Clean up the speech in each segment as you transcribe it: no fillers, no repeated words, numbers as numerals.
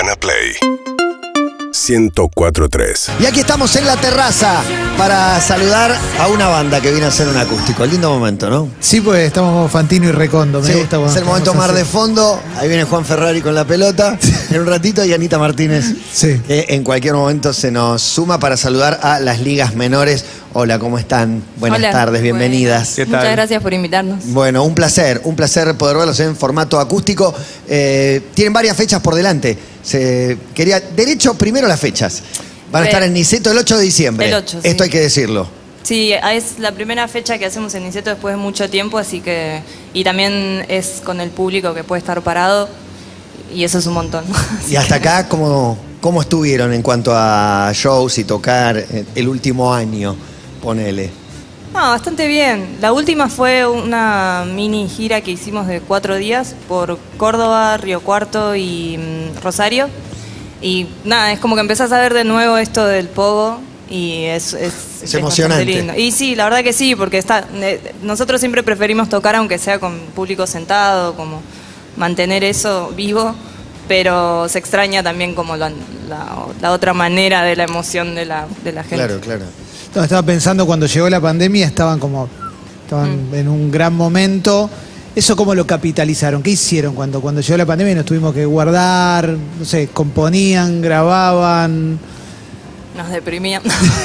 Urbana Play 104.3. Y aquí estamos en la terraza para saludar a una banda que viene a hacer un acústico. Lindo momento, ¿no? Sí, pues estamos Fantino y Recondo. Me gusta cuando es el momento estamos mar de así. fondo. Ahí viene Juan Ferrari con la pelota. En un ratito y Anita Martínez, Sí. que en cualquier momento se nos suma para saludar a las ligas menores. Hola, ¿cómo están? Buenas Hola. tardes, bienvenidas. Bueno, muchas gracias por invitarnos. Bueno, un placer poder verlos en formato acústico. Tienen varias fechas por delante. Derecho primero las fechas. Van a estar en Niceto el 8 de diciembre. El 8, sí. Esto hay que decirlo. Sí, es la primera fecha que hacemos en Niceto después de mucho tiempo, así que... Y también es con el público que puede estar parado, y eso es un montón. Y hasta acá, ¿cómo estuvieron en cuanto a shows y tocar el último año? Ponele. Bastante bien. La última fue una mini gira que hicimos de 4 días por Córdoba, Río Cuarto y Rosario. Y nada, es como que empezás a ver de nuevo esto del pogo y es emocionante. bastante lindo. Y sí, la verdad que sí, porque nosotros siempre preferimos tocar aunque sea con público sentado, como mantener eso vivo, pero se extraña también como la otra manera de la emoción de la gente. Claro, claro. No, estaba pensando cuando llegó la pandemia, estaban en un gran momento. ¿Eso cómo lo capitalizaron? ¿Qué hicieron cuando llegó la pandemia y nos tuvimos que guardar? No sé, componían, grababan. Nos deprimían.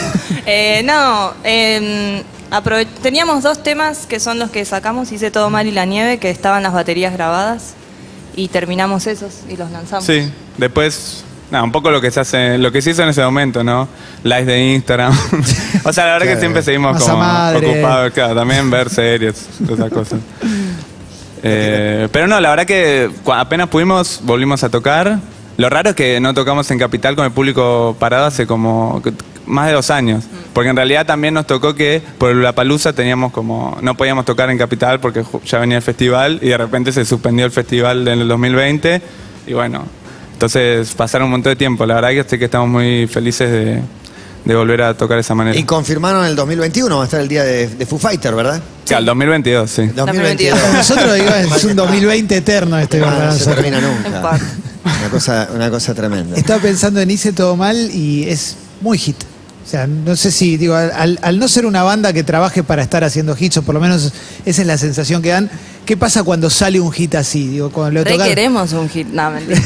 Teníamos 2 temas que son los que sacamos, Hice todo mal y La nieve, que estaban las baterías grabadas y terminamos esos y los lanzamos. Sí, después, un poco lo que se hizo en ese momento, ¿no? Live de Instagram. O sea, la verdad que siempre seguimos Masa como madre. ocupados, claro, también ver series, todas esas cosas. Pero no, la verdad que apenas pudimos, volvimos a tocar. Lo raro es que no tocamos en Capital con el público parado hace como más de 2 años. Porque en realidad también nos tocó que por Lollapalooza no podíamos tocar en Capital porque ya venía el festival y de repente se suspendió el festival en el 2020. Y bueno, entonces pasaron un montón de tiempo. La verdad que estamos muy felices de volver a tocar de esa manera. Y confirmaron el 2021, va a estar el día de Foo Fighter, ¿verdad? Sí, al 2022, sí. 2022. Para nosotros digo, es un 2020 eterno este para No se nosotros. termina En nunca. parte. Una cosa tremenda. Estaba pensando en Hice todo mal y es muy hit. O sea, no sé si, digo, al no ser una banda que trabaje para estar haciendo hits, o por lo menos esa es la sensación que dan, ¿qué pasa cuando sale un hit así? Digo, cuando lo tocan... Queremos un hit, no, mentira.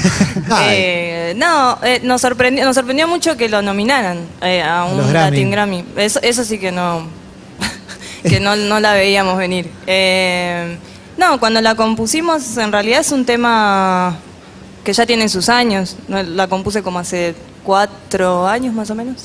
Nos sorprendió mucho que lo nominaran a los un Grammy. Latin Grammy. Eso sí que no, no la veíamos venir. Cuando la compusimos, en realidad es un tema que ya tiene sus años. La compuse como hace 4 años más o menos.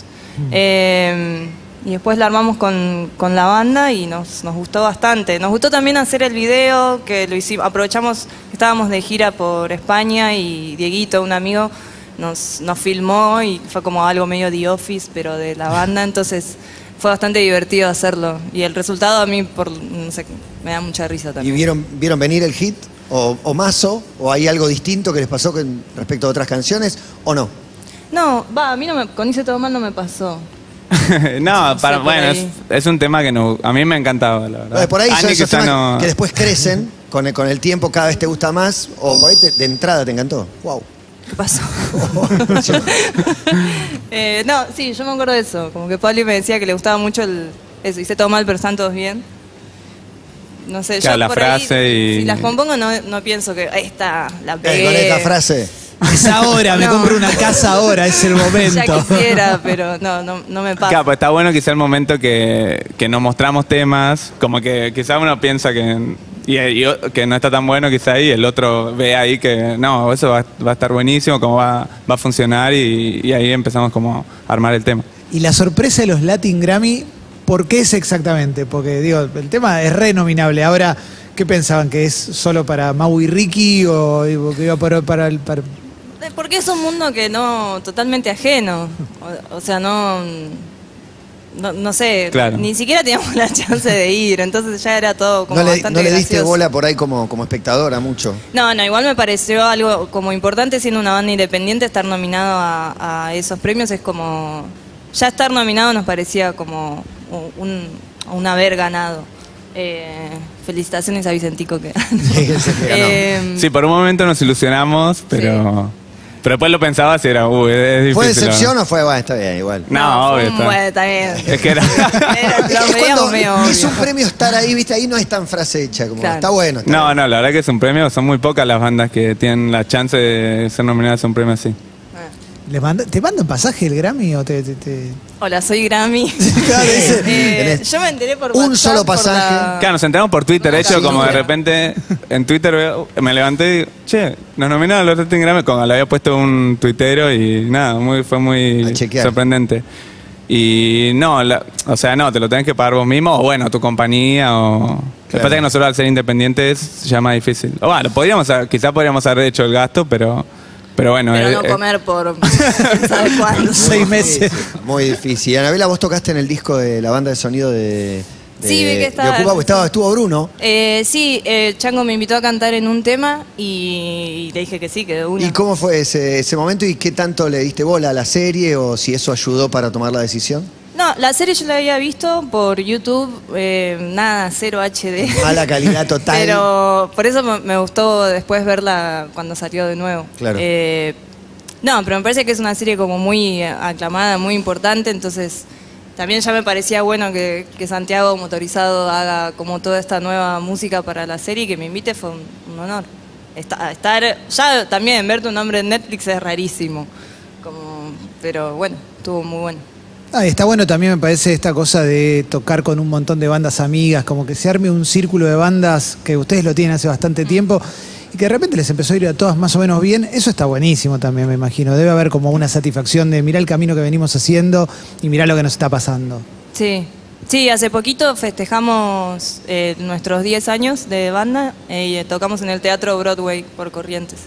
Y después la armamos con la banda y nos gustó bastante. Nos gustó también hacer el video, que lo hicimos, aprovechamos, estábamos de gira por España y Dieguito, un amigo, nos filmó y fue como algo medio The Office, pero de la banda, entonces fue bastante divertido hacerlo. Y el resultado a mí, no sé, me da mucha risa ¿Y también. vieron venir el hit? ¿O Mazo? ¿O hay algo distinto que les pasó respecto a otras canciones? ¿O no? No, a mí con Hice todo mal no me pasó. No, por bueno, ahí. es un tema que a mí me encantaba, la verdad. Por ahí son Ani esos quizá temas que después crecen con el tiempo, cada vez te gusta más, o por ahí de entrada te encantó. Wow. ¿Qué pasó? Sí, yo me acuerdo de eso. Como que Pablo me decía que le gustaba mucho eso. Hice todo mal, pero están todos bien. No sé, Claro, yo la por frase ahí, y- si las compongo no pienso que ahí está, la pegué. Con esta frase. Es ahora, me No. compro una casa ahora, es el Ya momento. quisiera, pero no me pasa. Claro, pues está bueno quizá el momento que nos mostramos temas, como que quizá uno piensa que no está tan bueno quizá y el otro ve ahí que no, eso va a estar buenísimo, cómo va a funcionar y ahí empezamos como a armar el tema. Y la sorpresa de los Latin Grammy, ¿por qué es exactamente? Porque digo, el tema es renominable. Ahora, ¿qué pensaban? ¿Que es solo para Mau y Ricky o digo, que iba para Porque es un mundo que totalmente ajeno. O sea, no sé, Claro. ni siquiera teníamos la chance de ir, entonces ya era todo como No bastante le diste gracioso. bola por ahí como espectadora mucho. No, igual me pareció algo como importante siendo una banda independiente estar nominado a esos premios. Es como, ya estar nominado nos parecía como un haber ganado. Felicitaciones a Vicentico que Sí, ganó. Sí, por un momento nos ilusionamos, pero Pero después lo pensaba si era, es difícil. ¿Fue decepción o fue, bueno, está bien, igual? No, obvio. Bueno, está bien. Es que era... Lo Es veíamos cuando medio obvio. es un premio estar ahí, viste, ahí no es tan frase hecha, como Claro. está bueno. Está No, bien. no, la verdad que es un premio. Son muy pocas las bandas que tienen la chance de ser nominadas a un premio así. ¿Te mandan pasaje el Grammy o te... Hola, soy Grammy. Claro, dice, Yo me enteré por un WhatsApp, solo por pasaje. la- Claro, nos enteramos por Twitter. De hecho, como de repente en Twitter me levanté y digo, che, nos nominaron a los Latin Grammy. Como le había puesto un tuitero y nada, fue A muy chequear. sorprendente. Y no, o sea, no, te lo tenés que pagar vos mismo o bueno, tu compañía o... Lo que pasa es que nosotros al ser independientes se llama difícil. O bueno, quizás podríamos haber hecho el gasto, pero bueno. Pero no comer por... ¿Sabes cuándo? 6 meses. Muy difícil. Y Anabela, vos tocaste en el disco de la banda de sonido de Sí, vi que estaba- de Ocupa, estuvo Bruno. Sí, Chango me invitó a cantar en un tema y le dije que sí, que de una. ¿Y cómo fue ese momento y qué tanto le diste bola a la serie o si eso ayudó para tomar la decisión? No, la serie yo la había visto por YouTube, nada, 0 HD. Mala calidad total. Pero por eso me gustó después verla cuando salió de nuevo. Claro. No, pero me parece que es una serie como muy aclamada, muy importante, entonces también ya me parecía bueno que Santiago Motorizado haga como toda esta nueva música para la serie y que me invite fue un honor. Estar, ya también ver tu nombre en Netflix es rarísimo, pero bueno, estuvo muy bueno. Está bueno también, me parece, esta cosa de tocar con un montón de bandas amigas, como que se arme un círculo de bandas que ustedes lo tienen hace bastante tiempo y que de repente les empezó a ir a todas más o menos bien. Eso está buenísimo también, me imagino. Debe haber como una satisfacción de mirar el camino que venimos haciendo y mirar lo que nos está pasando. Sí, hace poquito festejamos nuestros 10 años de banda y tocamos en el Teatro Broadway por Corrientes.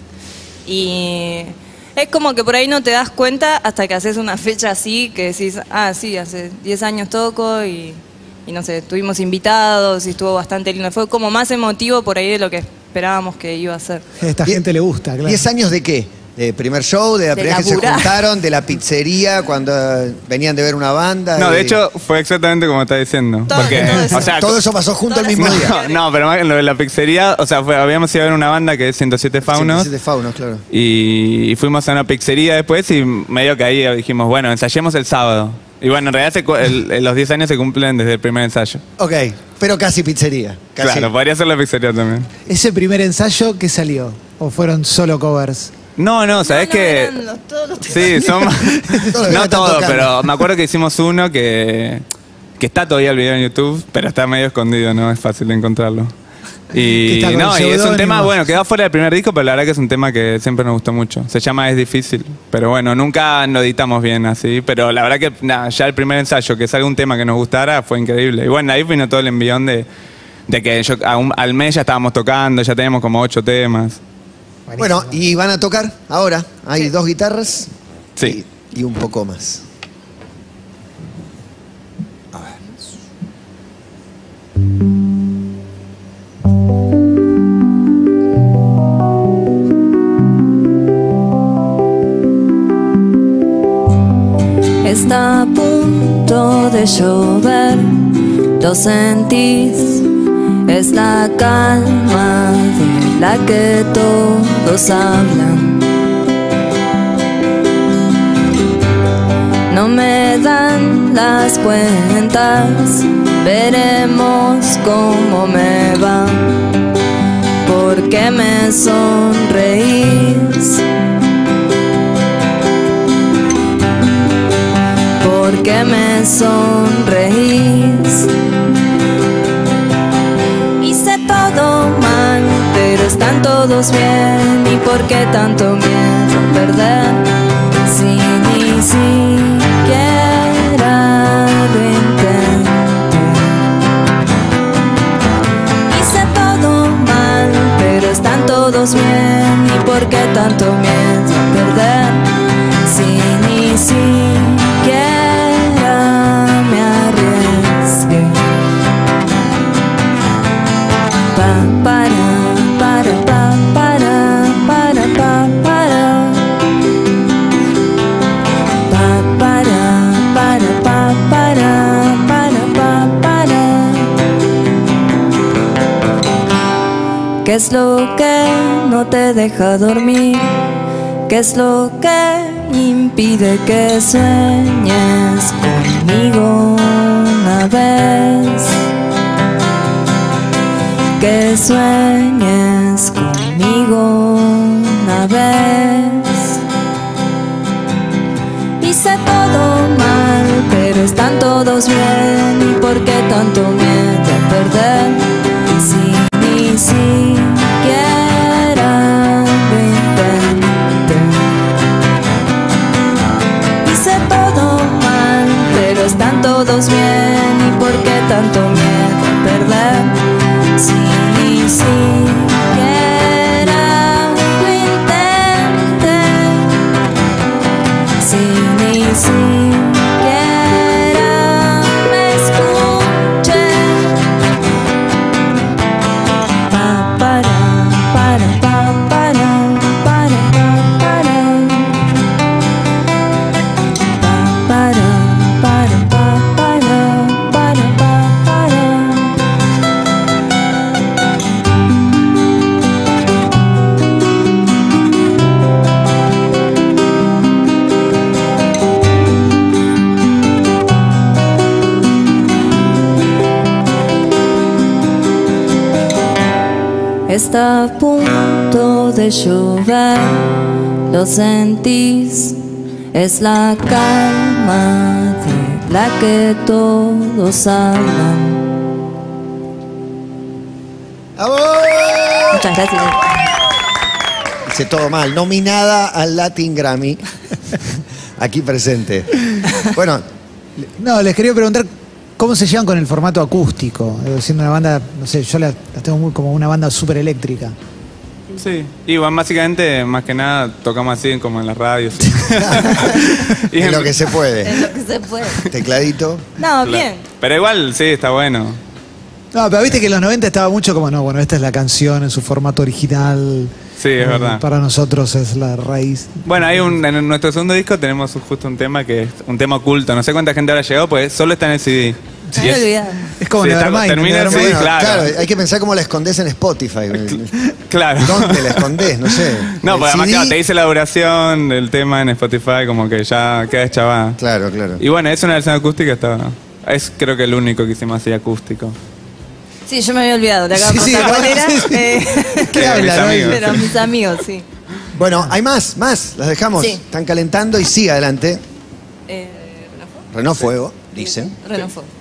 Y es como que por ahí no te das cuenta hasta que haces una fecha así, que decís, sí, hace 10 años toco y no sé, estuvimos invitados y estuvo bastante lindo. Fue como más emotivo por ahí de lo que esperábamos que iba a ser. A esta gente le gusta, claro. ¿10 años de qué? ¿De primer show? ¿De la primera vez que se laburar. juntaron? ¿De la pizzería cuando venían de ver una banda? No, de hecho fue exactamente como está diciendo. Todo eso. O sea, todo eso pasó junto al mismo Todas día. las- no, pero más que lo de la pizzería, o sea, habíamos ido a ver una banda que es 107 Faunos. 107 Faunos, claro. Y fuimos a una pizzería después y medio que ahí dijimos, bueno, ensayemos el sábado. Y bueno, en realidad los 10 años se cumplen desde el primer ensayo. Ok, pero casi pizzería. Casi. Claro, podría ser la pizzería también. ¿Ese primer ensayo qué salió? ¿O fueron solo covers? No, sabés No, que... eran todos los Sí, son... Todo lo que me no están todo, tocando. pero me acuerdo que hicimos uno que está todavía el video en YouTube, pero está medio escondido, no es fácil de encontrarlo. Que Y está con no, y es un seudónimos. tema, bueno, quedó fuera del primer disco, pero la verdad que es un tema que siempre nos gustó mucho. Se llama Es Difícil, pero bueno, nunca lo editamos bien así, pero la verdad que nada, ya el primer ensayo, que salga un tema que nos gustara, fue increíble. Y bueno, ahí vino todo el envión de que al mes ya estábamos tocando, ya teníamos como 8 temas. Bueno, y van a tocar ahora. Hay 2 guitarras Sí. y un poco más. Está a punto de llover, lo sentís, es la calma de la que todos hablan. No me dan las cuentas, veremos cómo me va, porque me sonreís. Porque me sonreís. Hice todo mal, pero están todos bien. ¿Y por qué tanto miedo a perder? Si ni siquiera lo intenté. Hice todo mal, pero están todos bien. ¿Y por qué tanto miedo a perder? Si ni siquiera me arriesgué. Pa, para, pa, para, pa, para. Pa, para, pa, para. ¿Qué es lo que no te deja dormir? ¿Qué es lo que impide que sueñes conmigo una vez? Que sueñes conmigo una vez. Hice todo mal, pero están todos bien. ¿Y por qué tanto miedo a perder? Si ni siquiera lo intenté. Hice todo mal, pero están todos bien. ¿Y por qué tanto miedo a perder? Si ni siquiera lo intenté. Si ni siquiera me escuché. Pa para para pa para para pa para pa para para pa para para pa para. Está a punto de llover, lo sentís, es la calma de la que todos hablan. ¡Bravo! Muchas gracias. Hice todo mal. Nominada al Latin Grammy. Aquí presente. Bueno, No, les quería preguntar cómo se llevan con el formato acústico. Siendo una banda, no sé, yo la tengo muy como una banda súper eléctrica. Sí, y bueno, básicamente, más que nada, tocamos así como en las radios. Y en lo que se puede. Es lo que se puede. Tecladito. No, bien. Pero igual, sí, está bueno. No, pero viste que en los 90 estaba mucho como, no, bueno, esta es la canción en su formato original. Sí, es verdad. Para nosotros es la raíz. Bueno, en nuestro segundo disco tenemos justo un tema que es un tema oculto. No sé cuánta gente habrá llegado, pues solo está en el CD. Me he olvidado. Es como Sí, Nevermind. termina el Nevermind. CD, Bueno, claro. hay que pensar cómo la escondés en Spotify. Claro. ¿Dónde la escondés? No sé. No, El pues además, CD. claro, te dice la duración del tema en Spotify, como que ya queda chavada. Claro, claro. Y bueno, es una versión acústica, es creo que el único que hicimos así acústico. Sí, yo me había olvidado. Te acabo de Sí, contar cuál sí, era. sí. ¿Qué Mis habla, no? amigos. Pero mis amigos, sí. Bueno, hay más. Las dejamos. Sí. Están calentando y sigue adelante. Renault Fuego, dicen. Renault Fuego.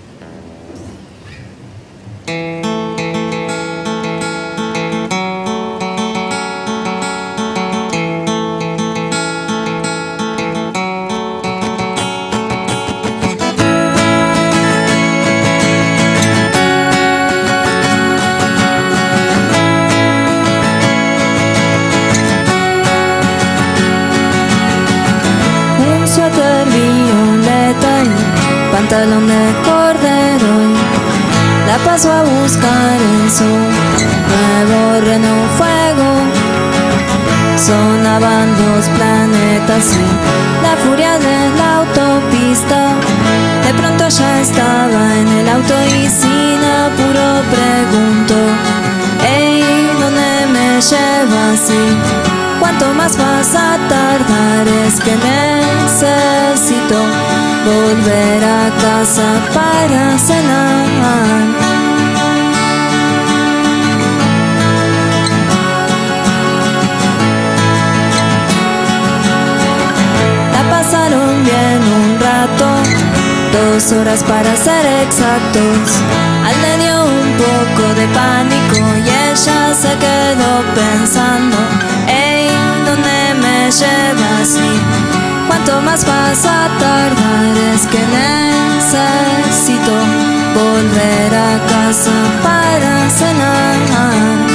Un suéter violeta y un pantalón de cordero. La paso a buscar en su nuevo Renault Fuego. Sonaban los planetas y la furia de la autopista. De pronto ya estaba en el auto y sin apuro pregunto: hey, ¿dónde me llevas? Y ¿cuánto más vas a tardar? Es que necesito volver a casa para cenar. La pasaron bien un rato, 2 horas para ser exactos. A él le dio un poco de pánico y ella se quedó pensando: hey, ¿dónde me llevas? Y ¿cuánto más vas a tardar? Es que necesito volver a casa para cenar.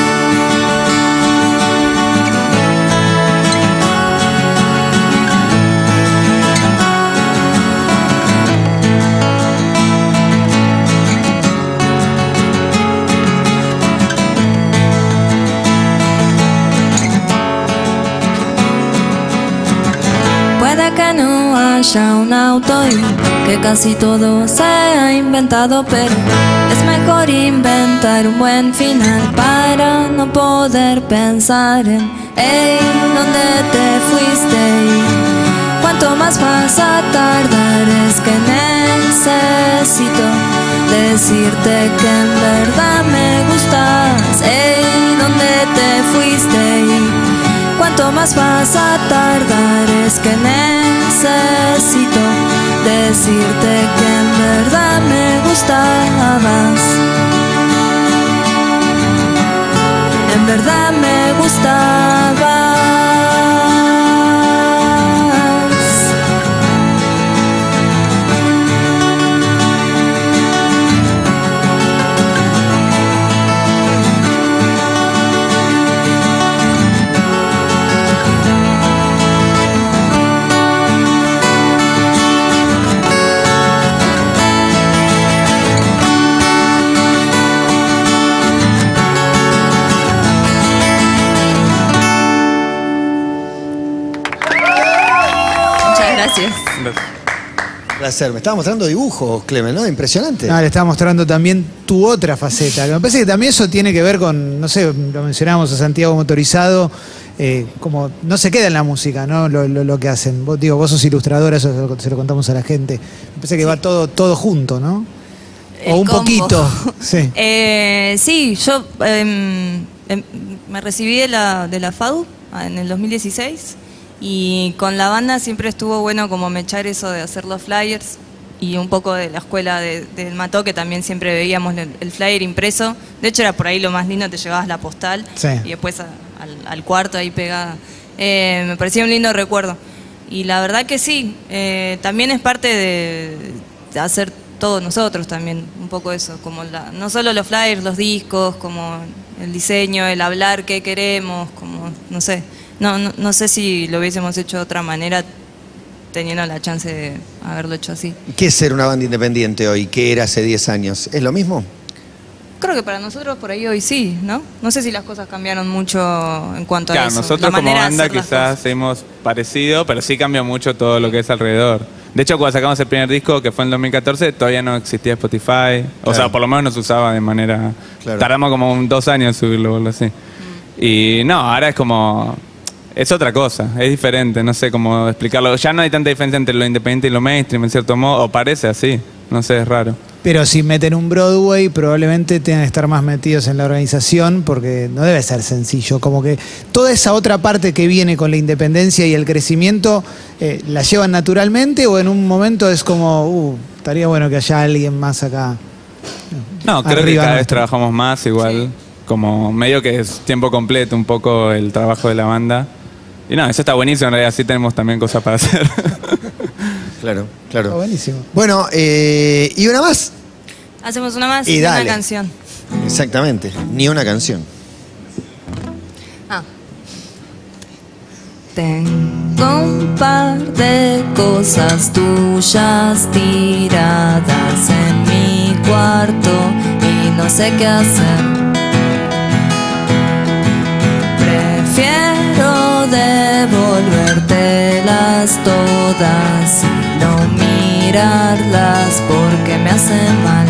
Puede que no haya un auto y que casi todo se ha inventado, pero es mejor inventar un buen final para no poder pensar en Ey, ¿dónde te fuiste? ¿Cuánto más vas a tardar? Es que necesito decirte que en verdad me gustas. Ey, ¿dónde te fuiste? ¿Cuánto más vas a tardar? Es que necesito decirte que en verdad me gustabas. En verdad me gustabas. Gracias. Placer. Me estaba mostrando dibujos, Clemen, ¿no? Impresionante. No, le estaba mostrando también tu otra faceta. Me parece que también eso tiene que ver con, no sé, lo mencionábamos a Santiago Motorizado, como no se queda en la música, ¿no? Lo que hacen. Vos sos ilustradora, eso se lo contamos a la gente. Me parece que va todo junto, ¿no? O un combo. Poquito. Sí. Sí, yo me recibí de la FADU en el 2016 y con la banda siempre estuvo bueno como mechar eso de hacer los flyers y un poco de la escuela del Mató, que también siempre veíamos el flyer impreso. De hecho era por ahí lo más lindo, te llevabas la postal Sí. y después al cuarto ahí pegada. Me parecía un lindo recuerdo. Y la verdad que sí, también es parte de hacer todos nosotros también, un poco eso, como no solo los flyers, los discos, como el diseño, el hablar qué queremos, como, no sé, no sé si lo hubiésemos hecho de otra manera teniendo la chance de haberlo hecho así. ¿Qué es ser una banda independiente hoy? ¿Qué era hace 10 años? ¿Es lo mismo? Creo que para nosotros por ahí hoy sí, ¿no? No sé si las cosas cambiaron mucho en cuanto a Claro, eso. nosotros la como manera de banda hacer las quizás cosas. hemos parecido, pero sí cambia mucho todo lo que es alrededor. De hecho, cuando sacamos el primer disco, que fue en 2014, todavía no existía Spotify. O sea, por lo menos no se usaba de manera... Claro. Tardamos como 2 años en subirlo o algo así. Y no, ahora es como... Es otra cosa, es diferente, no sé cómo explicarlo. Ya no hay tanta diferencia entre lo independiente y lo mainstream, en cierto modo, o parece así. No sé, es raro. Pero si meten un Broadway, probablemente tengan que estar más metidos en la organización, porque no debe ser sencillo. Como que toda esa otra parte que viene con la independencia y el crecimiento, ¿la llevan naturalmente o en un momento es como, estaría bueno que haya alguien más acá? No, creo que arriba cada vez nuestro? trabajamos más igual, como medio que es tiempo completo un poco el trabajo de la banda. Y no, eso está buenísimo, en realidad así tenemos también cosas para hacer. Claro, Está claro. buenísimo. Bueno, ¿y una más? Hacemos una más Y y dale. una canción. Exactamente, ni una canción. Tengo un par de cosas tuyas tiradas en mi cuarto y no sé qué hacer. Prefiero devolvértelas todas y no mirarlas porque me hacen mal.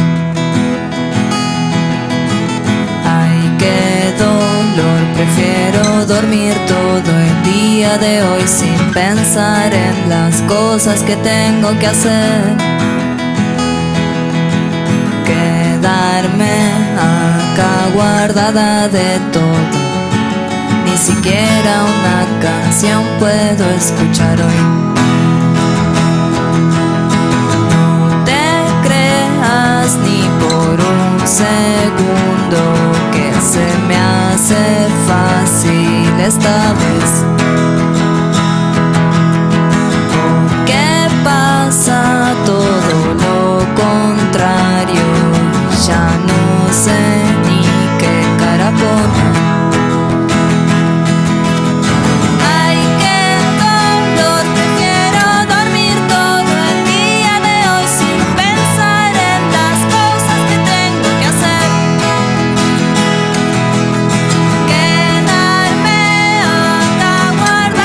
Ay, qué dolor, prefiero dormir todo el día de hoy sin pensar en las cosas que tengo que hacer. Quedarme acá guardada de todo. Ni siquiera una canción puedo escuchar hoy. No te creas ni por un segundo que se me hace fácil esta vez. Porque pasa todo lo contrario. Ya no sé ni qué cara poner. Guardada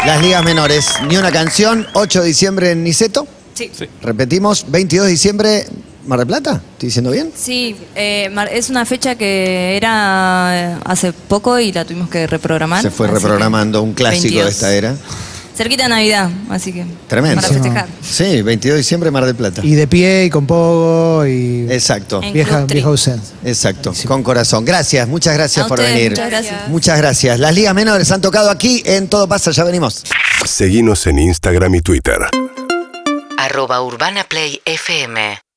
Las ligas menores, ni una canción, 8 de diciembre en Niceto. Sí. Sí. Repetimos, 22 de diciembre, Mar del Plata. ¿Estoy diciendo bien? Sí, es una fecha que era hace poco y la tuvimos que reprogramar. Se fue así que reprogramando, un clásico 22. de esta era. Cerquita de Navidad, así que. Tremendo. Para festejar. Sí, 22 de diciembre, Mar del Plata. Y de pie y con pogo y Exacto, En vieja, Club Tri. vieja ausencia. exacto, con corazón. Gracias, muchas gracias A por ustedes, venir. muchas gracias. Muchas gracias. Las ligas menores han tocado aquí en Todo Pasa, ya venimos. Seguinos en Instagram y Twitter. @urbanaplayfm